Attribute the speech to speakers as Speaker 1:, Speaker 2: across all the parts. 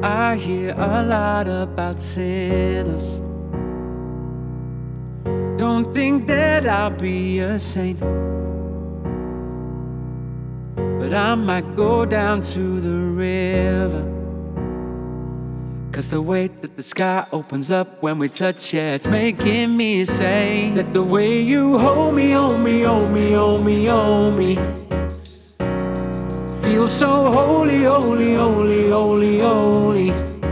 Speaker 1: I hear a lot about sinners. Don't think that I'll be a saint, but I might go down to the river. 'Cause the way that the sky opens up when we touch it, it's making me say that the way you hold me, hold me, hold me, hold me, hold me, feels so holy, holy, holy, holy, holy.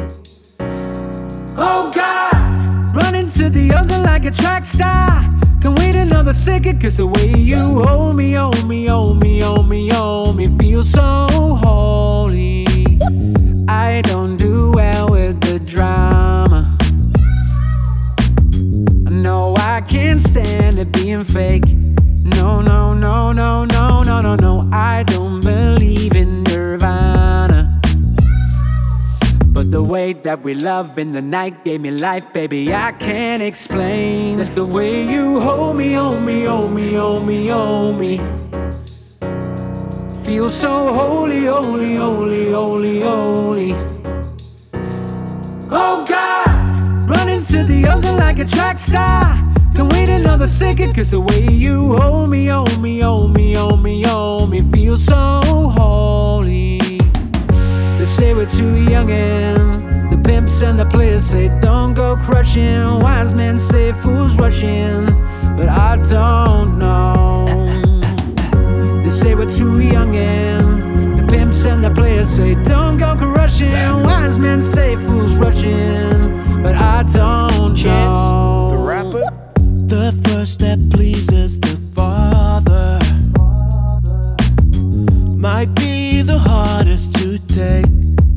Speaker 1: Oh God, running to the altar like a track star. Can't wait another second, 'cause the way you hold me, hold me, hold me, hold me, hold me, feels so holy. I don't do well with the drama. No, I can't stand it being fake. No, no, no, no, no, no, no, no. I don't believe in nirvana, but the way that we love in the night gave me life, baby. I can't explain that the way you hold me, hold me, hold me, hold me, hold me, feels so holy, holy, holy, holy, holy. Oh God, running to the altar like a track star. Can't wait another second, 'cause the way you hold me, hold me, hold me, hold me, hold me, feels so holy. They say we're too young and the pimps and the players say don't go crushing. Wise men say fools rushing, but I don't know. They say we're too young and the pimps and the players say don't go crushing. Wise men say fools rushing, but I don't
Speaker 2: Chance,
Speaker 1: know.
Speaker 2: the rapper.
Speaker 3: The first that pleases the Father might be the hardest to take.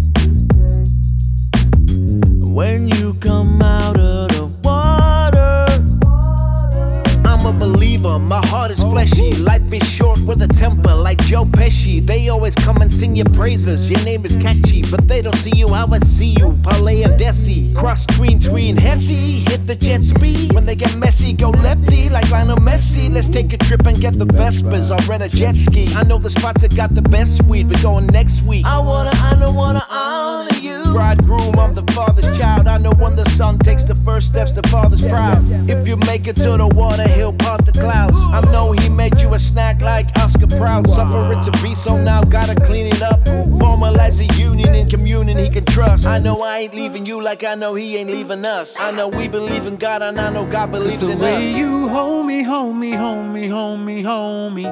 Speaker 3: When you come out of the water,
Speaker 2: I'm a believer, my heart is fleshy. Life is short with a temper like Joe Pesci. They always come and sing your praises. Your name is catchy, but they don't see you how I see you. Parlay and Desi, cross tween Hesse. Hit the jet speed. When they get messy, go lefty like Lionel Messi. Let's take a trip and get the Vespers or rent a jet ski. I know the spots that got the best weed. We're going next week. I don't wanna honor you. Bridegroom, I'm the father's child. I know when the son takes the first steps, the father's proud. If you make it to the water, he'll part the clouds. I know he made you a snack like Oscar Proud. Suffering to be, so now gotta clean it up. Formalize a union in communion he can trust. I know I ain't leaving you like I know he ain't leaving us. I know we believe in God and I know God believes in us.
Speaker 1: 'Cause the way you hold me, hold me, hold me, hold me, hold me,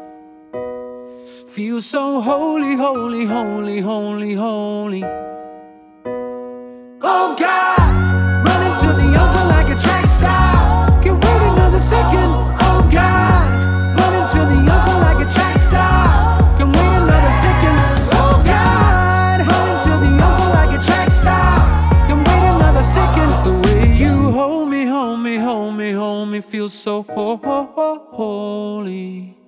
Speaker 1: feels so holy, holy, holy, holy, holy. Oh God, running to the altar like a track star. Can't wait another second. Oh God, running to the altar like a track star. Can't wait another second. Oh God, running to the altar like a track star. Can't wait another second. It's the way you hold me, hold me, hold me, hold me, feels so holy.